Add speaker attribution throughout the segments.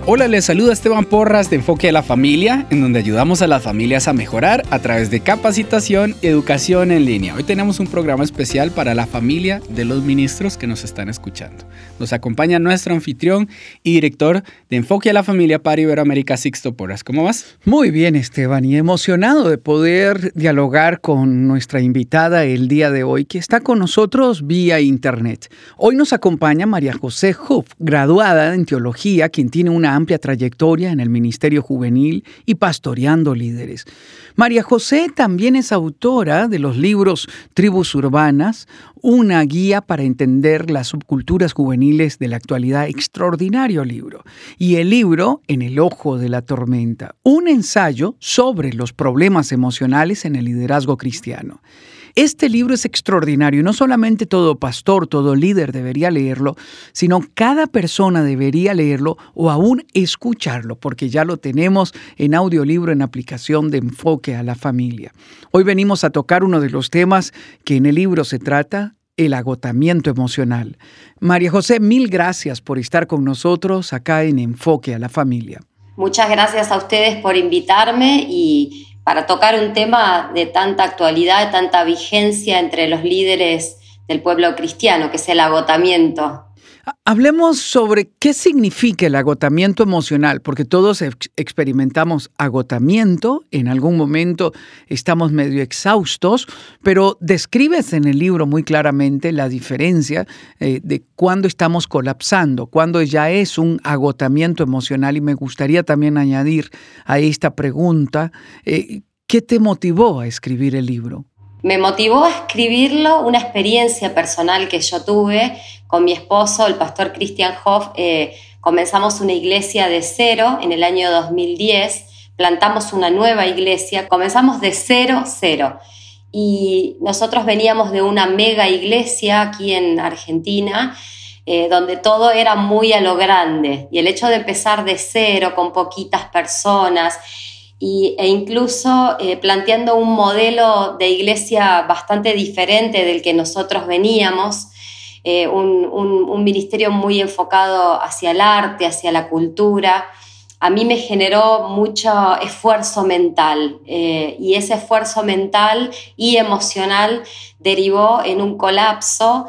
Speaker 1: Hola, les saluda Esteban Porras de Enfoque a la Familia, en donde ayudamos a las familias a mejorar a través de capacitación y educación en línea. Hoy tenemos un programa especial para la familia de los ministros que nos están escuchando. Nos acompaña nuestro anfitrión y director de Enfoque a la Familia para Iberoamérica, Sixto Porras. ¿Cómo vas?
Speaker 2: Muy bien, Esteban, y emocionado de poder dialogar con nuestra invitada el día de hoy, que está con nosotros vía internet. Hoy nos acompaña María José Huff, graduada en teología, quien tiene una amplia trayectoria en el ministerio juvenil y pastoreando líderes. María José también es autora de los libros Tribus Urbanas, una guía para entender las subculturas juveniles de la actualidad, extraordinario libro, y el libro En el ojo de la tormenta, un ensayo sobre los problemas emocionales en el liderazgo cristiano. Este libro es extraordinario y no solamente todo pastor, todo líder debería leerlo, sino cada persona debería leerlo o aún escucharlo, porque ya lo tenemos en audiolibro en aplicación de Enfoque a la Familia. Hoy venimos a tocar uno de los temas que en el libro se trata, el agotamiento emocional. María José, mil gracias por estar con nosotros acá en Enfoque a la Familia.
Speaker 3: Muchas gracias a ustedes por invitarme y para tocar un tema de tanta actualidad, de tanta vigencia entre los líderes del pueblo cristiano, que es el agotamiento.
Speaker 2: Hablemos sobre qué significa el agotamiento emocional, porque todos experimentamos agotamiento, en algún momento estamos medio exhaustos, pero describes en el libro muy claramente la diferencia de cuando estamos colapsando, cuando ya es un agotamiento emocional. Y me gustaría también añadir a esta pregunta, ¿qué te motivó a escribir el libro?
Speaker 3: Me motivó a escribirlo una experiencia personal que yo tuve con mi esposo, el pastor Christian Hoff. Comenzamos una iglesia de cero en el año 2010, plantamos una nueva iglesia, comenzamos de cero. Y nosotros veníamos de una mega iglesia aquí en Argentina, donde todo era muy a lo grande. Y el hecho de empezar de cero con poquitas personas e incluso planteando un modelo de iglesia bastante diferente del que nosotros veníamos, un ministerio muy enfocado hacia el arte, hacia la cultura, a mí me generó mucho esfuerzo mental, y ese esfuerzo mental y emocional derivó en un colapso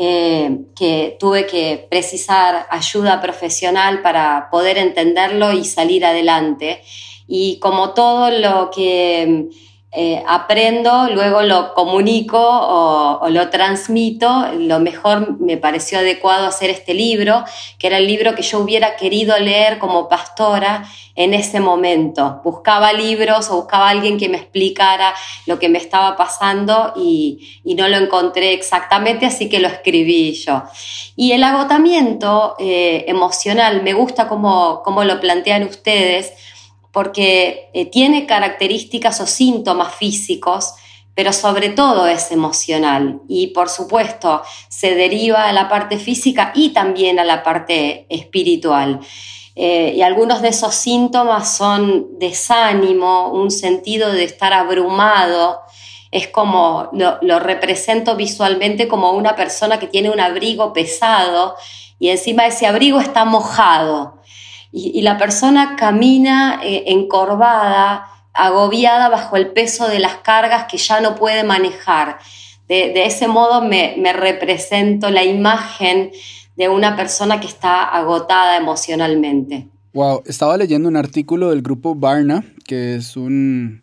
Speaker 3: que tuve que precisar ayuda profesional para poder entenderlo y salir adelante. Y como todo lo que aprendo, luego lo comunico o lo transmito, lo mejor me pareció adecuado hacer este libro, que era el libro que yo hubiera querido leer como pastora en ese momento. Buscaba libros o buscaba a alguien que me explicara lo que me estaba pasando y no lo encontré exactamente, así que lo escribí yo. Y el agotamiento emocional, me gusta cómo lo plantean ustedes, porque tiene características o síntomas físicos, pero sobre todo es emocional y por supuesto se deriva a la parte física y también a la parte espiritual. Y algunos de esos síntomas son desánimo, un sentido de estar abrumado. Es como, lo represento visualmente como una persona que tiene un abrigo pesado y encima ese abrigo está mojado. Y la persona camina encorvada, agobiada bajo el peso de las cargas que ya no puede manejar. De ese modo me represento la imagen de una persona que está agotada emocionalmente.
Speaker 1: Wow, estaba leyendo un artículo del grupo Barna, que es una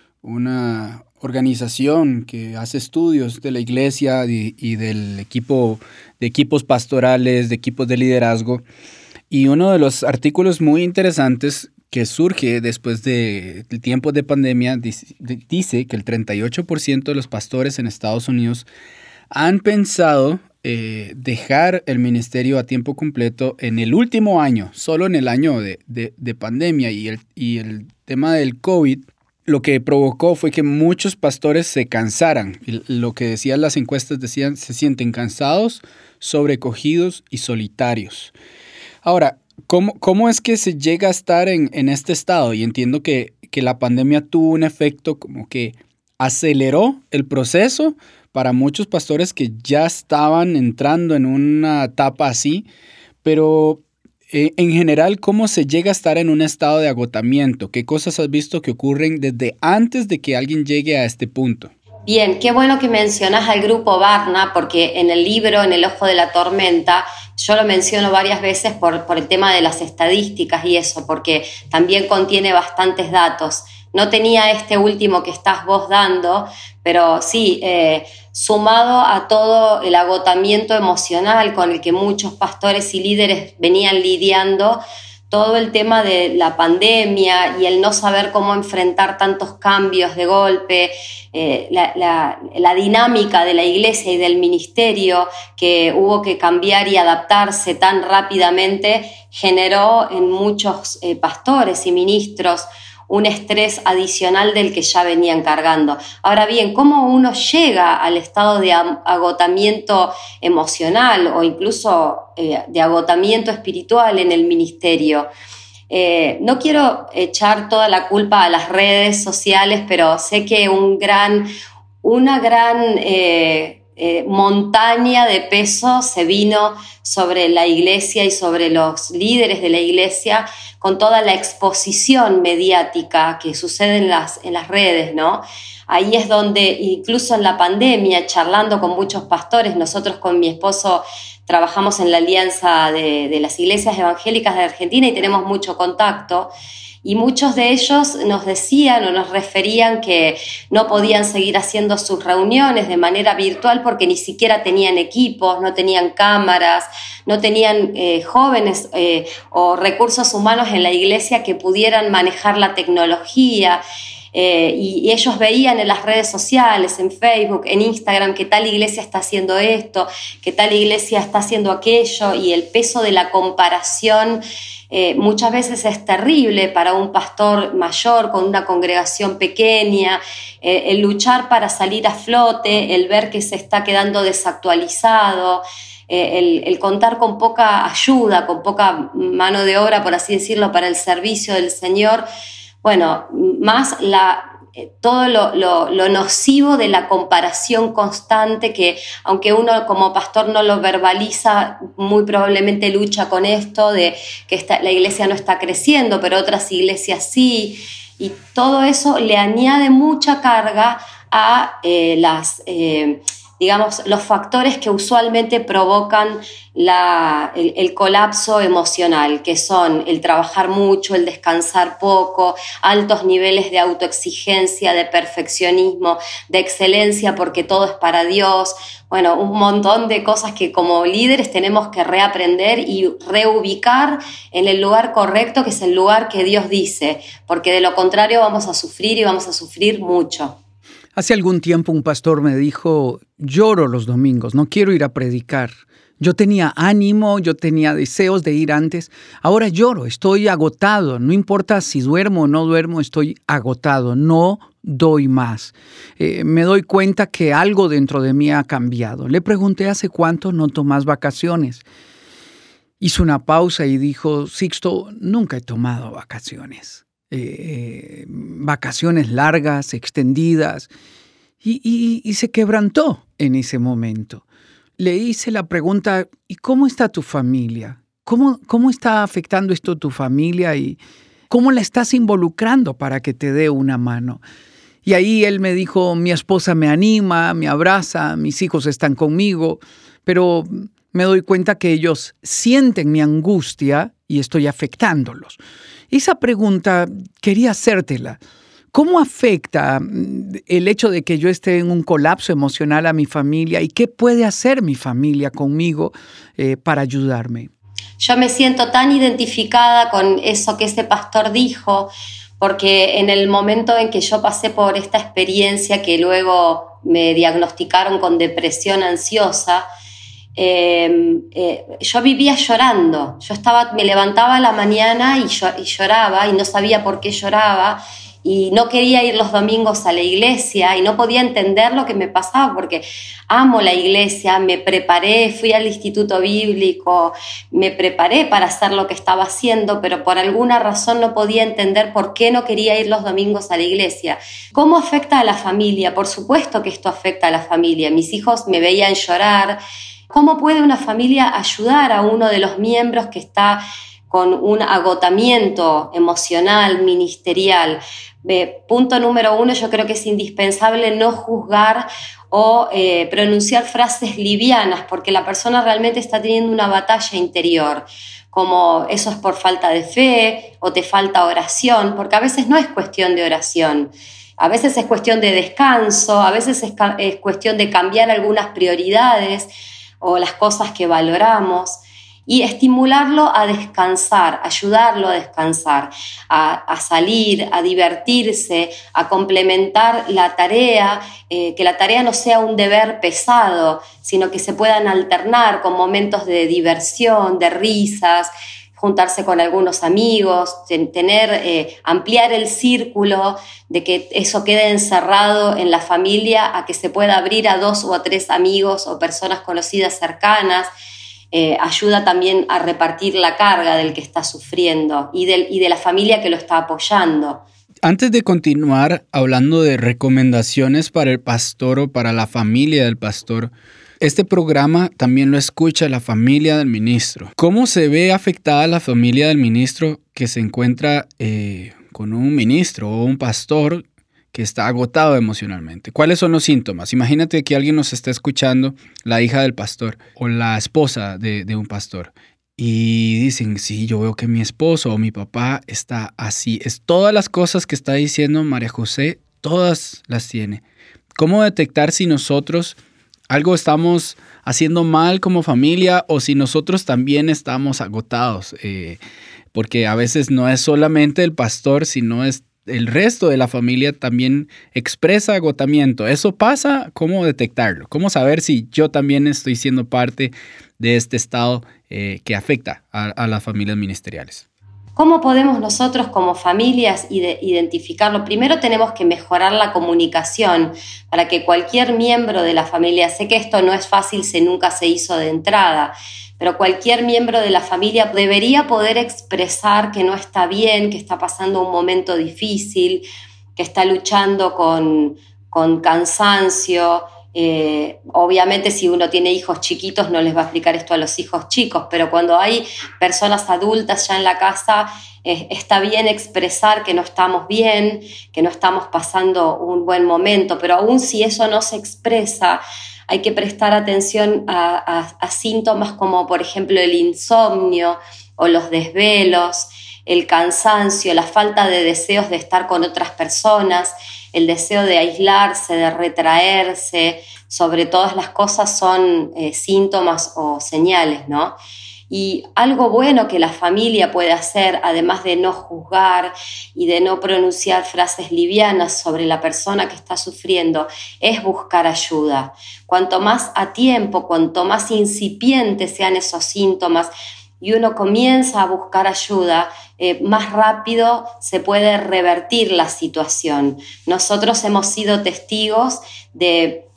Speaker 1: organización que hace estudios de la iglesia y del equipo, de equipos pastorales, de equipos de liderazgo. Y uno de los artículos muy interesantes que surge después de tiempos de pandemia dice que el 38% de los pastores en Estados Unidos han pensado dejar el ministerio a tiempo completo en el último año, solo en el año de pandemia. Y el tema del COVID lo que provocó fue que muchos pastores se cansaran. Lo que decían las encuestas decían, se sienten cansados, sobrecogidos y solitarios. Ahora, ¿cómo es que se llega a estar en este estado? Y entiendo que la pandemia tuvo un efecto como que aceleró el proceso para muchos pastores que ya estaban entrando en una etapa así, pero En general, ¿cómo se llega a estar en un estado de agotamiento? ¿Qué cosas has visto que ocurren desde antes de que alguien llegue a este punto?
Speaker 3: Bien, qué bueno que mencionas al grupo Barna, porque en el libro, En el ojo de la tormenta, yo lo menciono varias veces por el tema de las estadísticas y eso, porque también contiene bastantes datos. No tenía este último que estás vos dando, pero sí, sumado a todo el agotamiento emocional con el que muchos pastores y líderes venían lidiando, todo el tema de la pandemia y el no saber cómo enfrentar tantos cambios de golpe, la dinámica de la iglesia y del ministerio que hubo que cambiar y adaptarse tan rápidamente, generó en muchos pastores y ministros un estrés adicional del que ya venían cargando. Ahora bien, ¿cómo uno llega al estado de agotamiento emocional o incluso de agotamiento espiritual en el ministerio? No quiero echar toda la culpa a las redes sociales, pero sé que una gran montaña de peso se vino sobre la iglesia y sobre los líderes de la iglesia con toda la exposición mediática que sucede en las redes, ¿no? Ahí es donde, incluso en la pandemia, charlando con muchos pastores, nosotros con mi esposo trabajamos en la Alianza de las Iglesias Evangélicas de Argentina y tenemos mucho contacto, y muchos de ellos nos decían o nos referían que no podían seguir haciendo sus reuniones de manera virtual porque ni siquiera tenían equipos, no tenían cámaras, no tenían jóvenes o recursos humanos en la iglesia que pudieran manejar la tecnología. Y ellos veían en las redes sociales, en Facebook, en Instagram, que tal iglesia está haciendo esto, que tal iglesia está haciendo aquello, y el peso de la comparación muchas veces es terrible para un pastor mayor con una congregación pequeña, el luchar para salir a flote, el ver que se está quedando desactualizado, el contar con poca ayuda, con poca mano de obra, por así decirlo, para el servicio del Señor. Bueno, más todo lo nocivo de la comparación constante que, aunque uno como pastor no lo verbaliza, muy probablemente lucha con esto de que la iglesia no está creciendo, pero otras iglesias sí, y todo eso le añade mucha carga a los factores que usualmente provocan el colapso emocional, que son el trabajar mucho, el descansar poco, altos niveles de autoexigencia, de perfeccionismo, de excelencia porque todo es para Dios. Bueno, un montón de cosas que como líderes tenemos que reaprender y reubicar en el lugar correcto, que es el lugar que Dios dice, porque de lo contrario vamos a sufrir y vamos a sufrir mucho.
Speaker 2: Hace algún tiempo un pastor me dijo, lloro los domingos, no quiero ir a predicar. Yo tenía ánimo, yo tenía deseos de ir antes. Ahora lloro, estoy agotado. No importa si duermo o no duermo, estoy agotado. No doy más. Me doy cuenta que algo dentro de mí ha cambiado. Le pregunté hace cuánto no tomas vacaciones. Hizo una pausa y dijo, Sixto, nunca he tomado vacaciones. Vacaciones largas, extendidas, y se quebrantó en ese momento. Le hice la pregunta, ¿y cómo está tu familia? ¿Cómo está afectando esto tu familia y cómo la estás involucrando para que te dé una mano? Y ahí él me dijo, mi esposa me anima, me abraza, mis hijos están conmigo, pero me doy cuenta que ellos sienten mi angustia y estoy afectándolos. Esa pregunta quería hacértela. ¿Cómo afecta el hecho de que yo esté en un colapso emocional a mi familia y qué puede hacer mi familia conmigo para ayudarme?
Speaker 3: Yo me siento tan identificada con eso que ese pastor dijo, porque en el momento en que yo pasé por esta experiencia que luego me diagnosticaron con depresión ansiosa, yo vivía llorando. Me levantaba a la mañana y lloraba y no sabía por qué lloraba y no quería ir los domingos a la iglesia y no podía entender lo que me pasaba porque amo la iglesia, me preparé, fui al instituto bíblico, me preparé para hacer lo que estaba haciendo, pero por alguna razón no podía entender por qué no quería ir los domingos a la iglesia. ¿Cómo afecta a la familia? Por supuesto que esto afecta a la familia. Mis hijos me veían llorar. ¿Cómo puede una familia ayudar a uno de los miembros que está con un agotamiento emocional, ministerial. Punto número 1, yo creo que es indispensable no juzgar o pronunciar frases livianas, porque la persona realmente está teniendo una batalla interior, como eso es por falta de fe o te falta oración, porque a veces no es cuestión de oración, a veces es cuestión de descanso, a veces es cuestión de cambiar algunas prioridades o las cosas que valoramos, y estimularlo a descansar, ayudarlo a descansar, a salir, a divertirse, a complementar la tarea, que la tarea no sea un deber pesado, sino que se puedan alternar con momentos de diversión, de risas, juntarse con algunos amigos, ampliar el círculo, de que eso quede encerrado en la familia, a que se pueda abrir a 2 o a 3 amigos o personas conocidas cercanas. Ayuda también a repartir la carga del que está sufriendo y de la familia que lo está apoyando.
Speaker 1: Antes de continuar hablando de recomendaciones para el pastor o para la familia del pastor, este programa también lo escucha la familia del ministro. ¿Cómo se ve afectada la familia del ministro que se encuentra con un ministro o un pastor que está agotado emocionalmente? ¿Cuáles son los síntomas? Imagínate que alguien nos está escuchando, la hija del pastor o la esposa de un pastor, y dicen, sí, yo veo que mi esposo o mi papá está así. Todas las cosas que está diciendo María José, todas las tiene. ¿Cómo detectar si nosotros algo estamos haciendo mal como familia o si nosotros también estamos agotados? Porque a veces no es solamente el pastor, sino es el resto de la familia también expresa agotamiento. ¿Eso pasa? ¿Cómo detectarlo? ¿Cómo saber si yo también estoy siendo parte de este estado que afecta a las familias ministeriales?
Speaker 3: ¿Cómo podemos nosotros como familias identificarlo? Primero tenemos que mejorar la comunicación para que cualquier miembro de la familia, sé que esto no es fácil, nunca se hizo de entrada, pero cualquier miembro de la familia debería poder expresar que no está bien, que está pasando un momento difícil, que está luchando con cansancio. Obviamente si uno tiene hijos chiquitos no les va a explicar esto a los hijos chicos, pero cuando hay personas adultas ya en la casa, está bien expresar que no estamos bien, que no estamos pasando un buen momento, pero aún si eso no se expresa, hay que prestar atención a síntomas como, por ejemplo, el insomnio o los desvelos, el cansancio, la falta de deseos de estar con otras personas, el deseo de aislarse, de retraerse. Sobre todas las cosas son síntomas o señales, ¿no? Y algo bueno que la familia puede hacer, además de no juzgar y de no pronunciar frases livianas sobre la persona que está sufriendo, es buscar ayuda. Cuanto más a tiempo, cuanto más incipientes sean esos síntomas y uno comienza a buscar ayuda, más rápido se puede revertir la situación. Nosotros hemos sido testigos de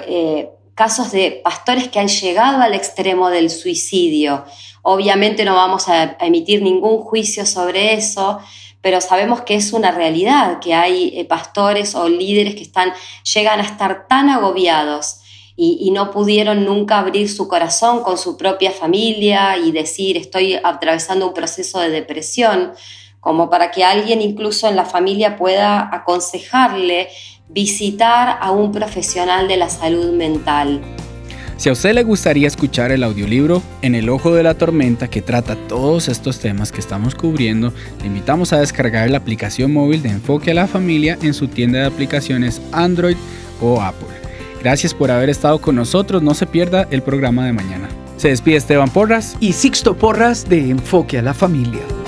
Speaker 3: casos de pastores que han llegado al extremo del suicidio. Obviamente no vamos a emitir ningún juicio sobre eso, pero sabemos que es una realidad, que hay pastores o líderes que llegan a estar tan agobiados y no pudieron nunca abrir su corazón con su propia familia y decir estoy atravesando un proceso de depresión, como para que alguien incluso en la familia pueda aconsejarle visitar a un profesional de la salud mental.
Speaker 1: Si a usted le gustaría escuchar el audiolibro En el Ojo de la Tormenta, que trata todos estos temas que estamos cubriendo, le invitamos a descargar la aplicación móvil de Enfoque a la Familia en su tienda de aplicaciones Android o Apple. Gracias por haber estado con nosotros. No se pierda el programa de mañana. Se despide Esteban Porras
Speaker 2: y Sixto Porras de Enfoque a la Familia.